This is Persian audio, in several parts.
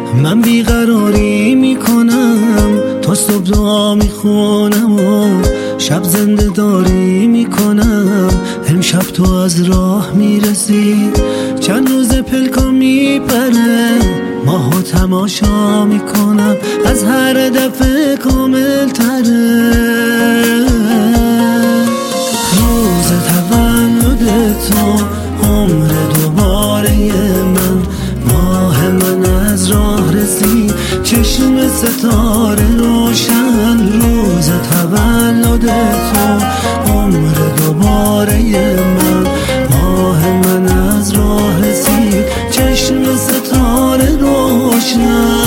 من بیقراری میکنم تا صبح دعا میخونم و شب زنده داری میکنم. امشب تو از راه میرسی، چند روز پلکا میپره، ماهو تماشا میکنم، از هر دفعه کامل تره. روز تولد تو، عمر دوباره من، ماه من از راه رسید، چشم ستاره روشن. روز تولد تو، عمر دوباره من، ماه من از راه رسید، چشم ستاره روشن.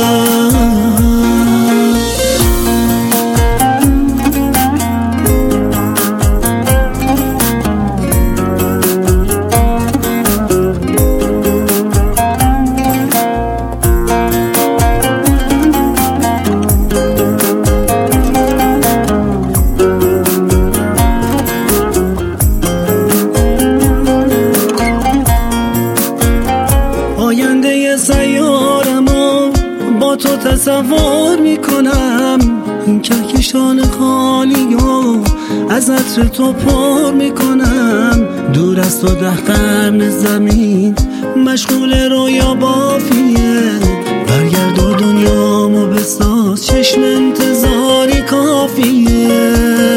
آینده سیارمو با تو تصور میکنم، این کهکشان خالی و از عطر تو پر میکنم. دور از تو 10 قرن زمین مشغول رویا بافیه، برگرد و دنیامو بساز، چشم انتظاری کافیه.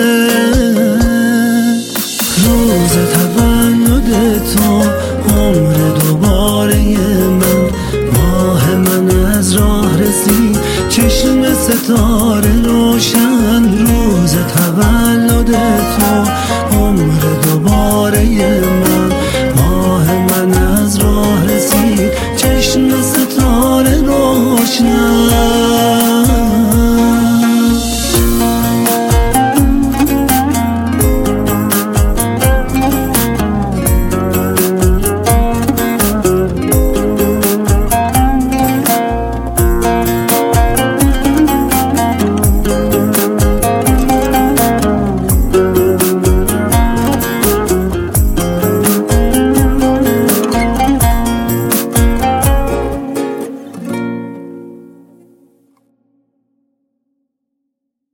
روز تولد تو، عمر دوباره من، ماه من از راه رسید، چشم ستاره روشن. روز تولد تو، عمر دوباره من، ماه من از راه رسید، چشم ستاره روشن.